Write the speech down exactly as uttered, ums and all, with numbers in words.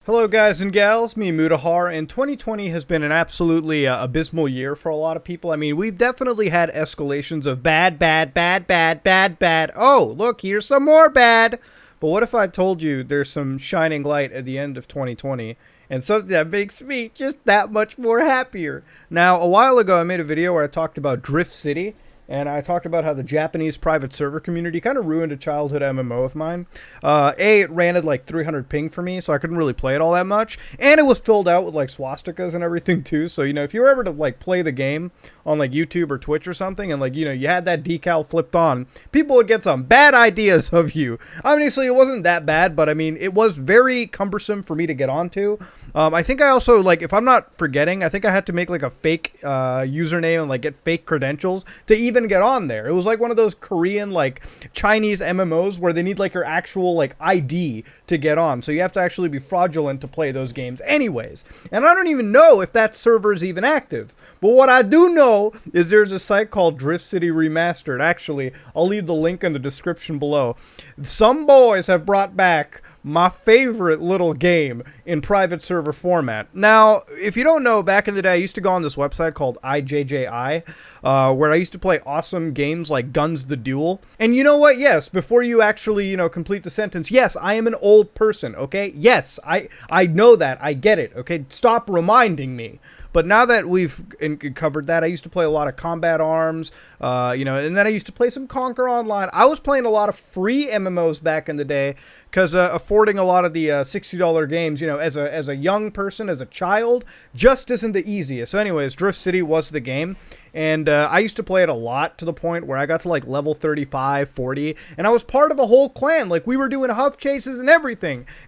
Hello guys and gals, me Mutahar, and twenty twenty has been an absolutely uh, abysmal year for a lot of people. I mean, we've definitely had escalations of bad, bad, bad, bad, bad, bad. Oh, look, here's some more bad. But what if I told you there's some shining light at the end of twenty twenty and something that makes me just that much more happier? Now, a while ago I made a video where I talked about Drift City, and I talked about how the Japanese private server community kind of ruined a childhood M M O of mine. Uh, a, it ran at like three hundred ping for me, so I couldn't really play it all that much. And it was filled out with like swastikas and everything too. So, you know, if you were ever to like play the game on like YouTube or Twitch or something, and like, you know, you had that decal flipped on, people would get some bad ideas of you. Obviously, it wasn't that bad, but I mean, it was very cumbersome for me to get onto. Um, I think I also, like, if I'm not forgetting, I think I had to make, like, a fake uh, username and, like, get fake credentials to even get on there. It was, like, one of those Korean, like, Chinese M M Os where they need, like, your actual, like, I D to get on. So you have to actually be fraudulent to play those games anyways. And I don't even know if that server is even active. But what I do know is there's a site called Drift City Remastered. Actually, I'll leave the link in the description below. Some boys have brought back my favorite little game in private server format. Now, if you don't know, back in the day, I used to go on this website called I J J I, uh, where I used to play awesome games like Guns the Duel. And you know what? Yes, before you actually, you know, complete the sentence, yes, I am an old person, okay? Yes, I, I know that. I get it, okay? Stop reminding me. But now that we've covered that, I used to play a lot of Combat Arms, uh, you know, and then I used to play some Conquer Online. I was playing a lot of free M M Os back in the day because uh, affording a lot of the uh, sixty dollar games, you know, as a, as a young person, as a child, just isn't the easiest. So anyways, Drift City was the game. And uh, I used to play it a lot to the point where I got to like level thirty-five, forty, and I was part of a whole clan. Like, we were doing huff chases and everything.